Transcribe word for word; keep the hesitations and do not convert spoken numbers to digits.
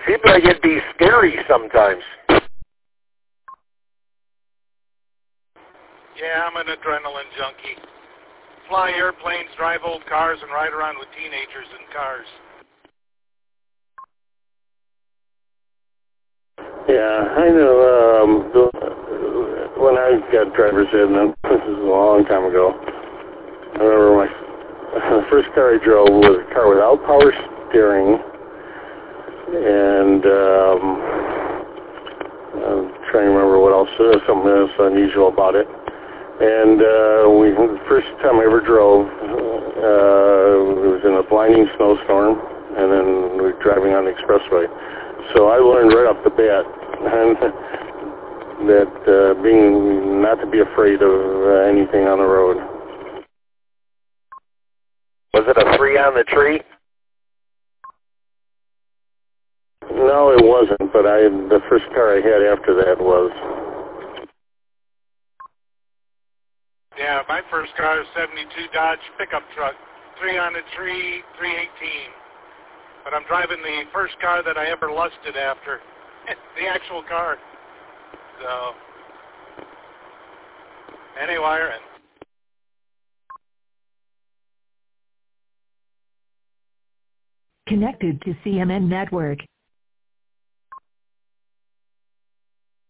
seems like it'd be scary sometimes. Yeah, I'm an adrenaline junkie. Fly airplanes, drive old cars, and ride around with teenagers in cars. Yeah, I know. Um, the, when I got driver's ed, and this is a long time ago, I remember my the first car I drove was a car without power steering, and um, I'm trying to remember what else, uh, something else unusual about it. And uh, we, the first time I ever drove, uh, it was in a blinding snowstorm, and then we were driving on the expressway. So I learned right off the bat that uh, being not to be afraid of uh, anything on the road. Was it a three on the tree? No, it wasn't, but I the first car I had after that was. Yeah, my first car was seventy-two Dodge pickup truck, three on the tree, three eighteen. But I'm driving the first car that I ever lusted after, the actual car. So, anyway, and Connected to C M N Network.